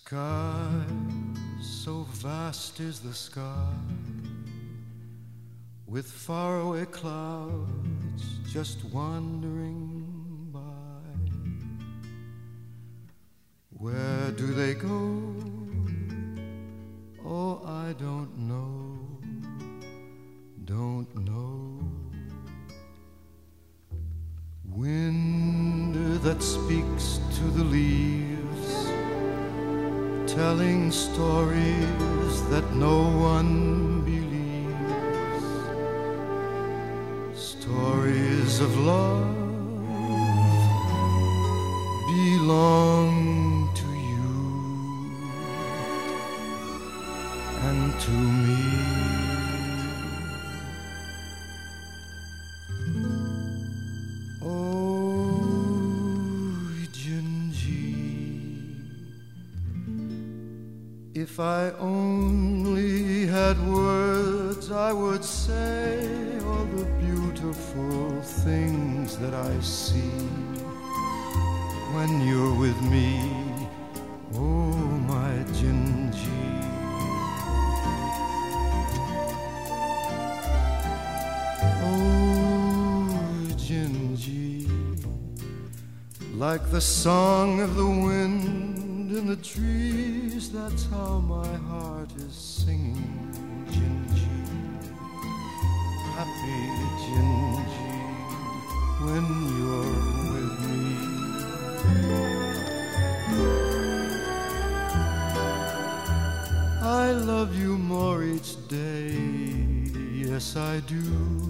Sky, so vast is the sky, with faraway clouds just wandering by. Where do they go? Oh, I don't know, don't know. Wind that speaks to the leaves, telling stories that no one believes, stories of love belong to you and to me. If I only had words, I would say all the beautiful things that I see when you're with me, oh my Gingy. Oh Gingy, like the song of the wind in the trees, that's how my heart is singing, Gingy. Happy Gingy, when you're with me. I love you more each day, yes I do,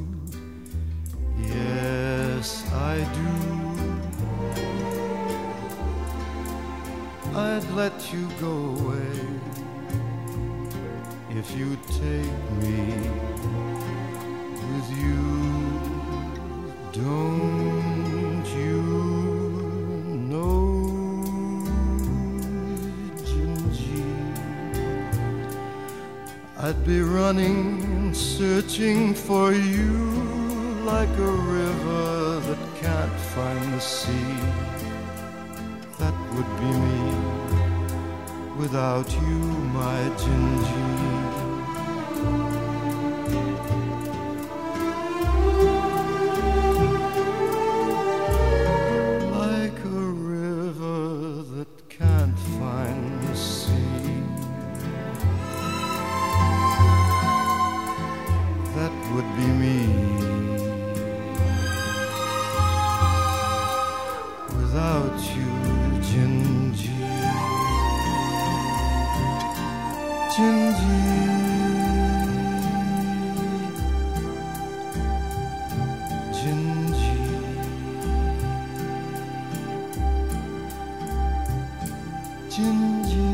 yes I do. I'd let you go away if you'd take me with you. Don't you know, Gingy, I'd be running and searching for you like a river that can't find the sea. That would be me without you, my Gingy. Like a river that can't find the sea. That would be me without you, Gingy. Gingy, Gingy, Gingy.